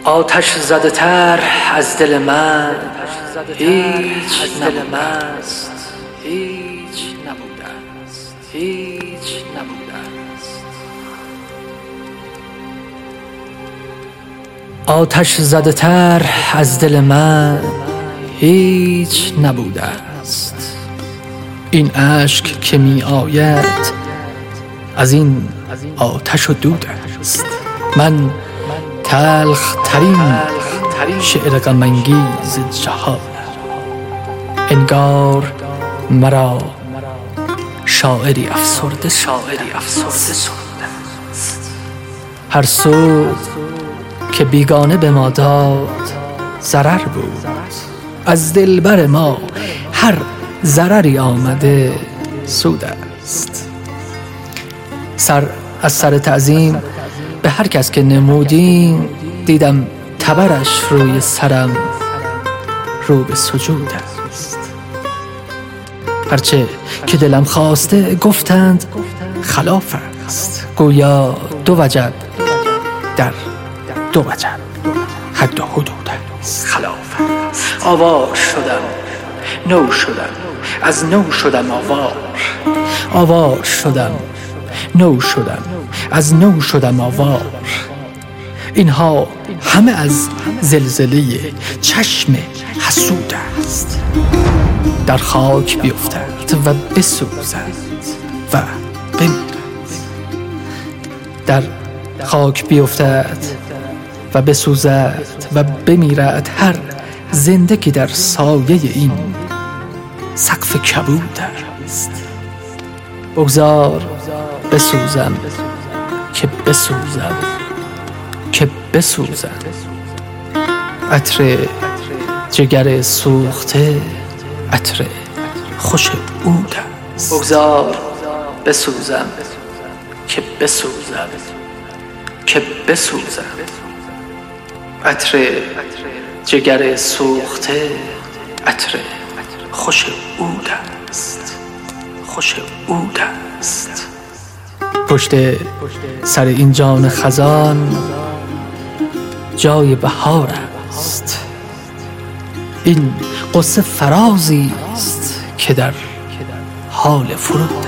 آتش زده تر از دل من هیچ نبوده است، هیچ نبوده است، هیچ نبوده است. آتش زده تر از دل من هیچ نبوده است. این اشک که می آید از این آتش و دود است. من تلخ ترین شعر غم انگیز جهان، انگار مرا شاعری افسرده است. هر سود که بیگانه به ما داد ضرر بود، از دلبر ما هر ضرری آمده سود است. از سر تعظیم به هر کس که نمودیم، دیدم تبرش روی سرم رو به سجود است. هرچه که دلم خواسته گفتند خلاف است، گویا دو وجب در دو وجب حد و حدود است. خلاف است. آوار شدم نو شدم، از نو شدم آوار شدم نو شدم، از نو شدم آوار. اینها همه از زلزله چشم حسود است. در خاک بیفتد و بسوزد و بمیرد. در خاک بیفتد و بسوزد و بمیرد هر زنده که در سایه این سقف کبود است. بگذار بسوزم که بسوزم که بسوزم. عطر جگر سوخته عطر خوش عود است. بگذار بسوزم که بسوزم که بسوزم. عطر جگر سوخته عطر خوش عود است، خوش عود است. پشت سر این جان خزان جای بهار است. این قصه فرازی است که در حال فرود